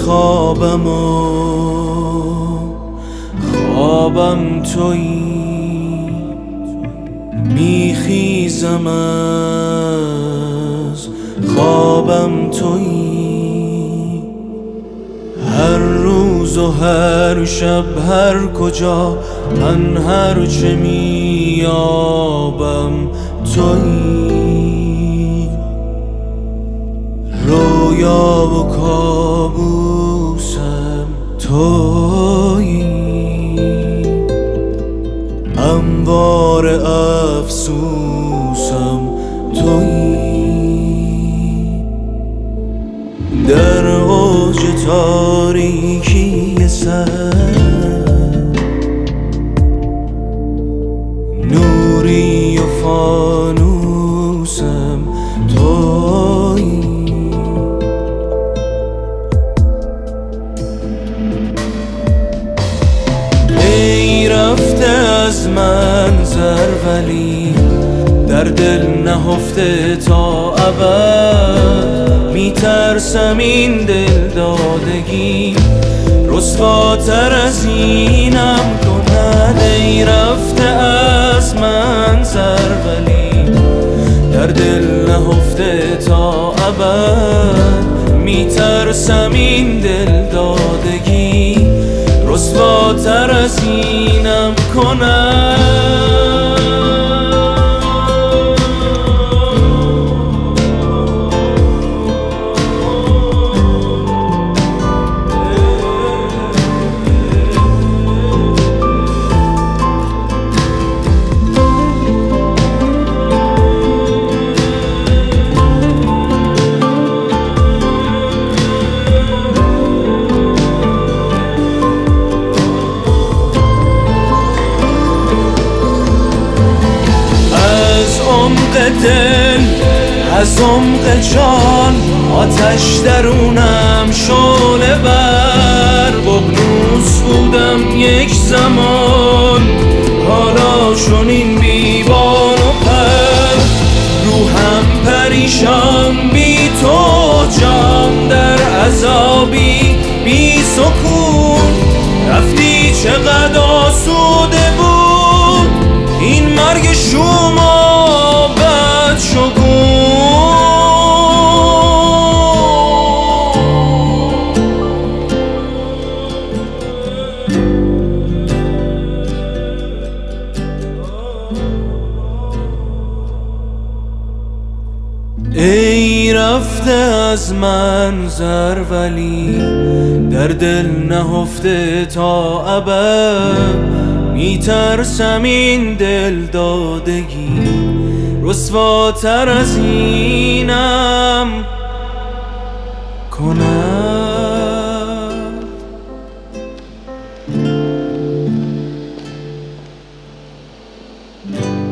خوابم و خوابم تویی، میخیزم از خوابم تویی. هر روز و هر شب هر کجا من هر چه میابم تویی. رویا و کابوسم تویی، انوار افسوسم تویی. در اوج تاریکی سر نوری و فانوسم تویی. ای رفته از منظر ولی در دل نهفته تا ابد، میترسم این دل دادگی رسواتر از اینم کند. ای رفته از منظر ولی در دل نهفته تا ابد، میترسم این دل دادگی رسواتر از اینم کند. دل از عمق جان آتش درونم شعله ور، بغنوس بودم یک زمان حالا چنین بیبان و پر. روحم پریشان بی تو جان در عذابی بی سکون، رفتی چقدر آسوده بود این مرگ شما ای رفته از منظر ولی در دل نهفته تا ابد، میترسم این دل دادگی رسواتر از اینم کند.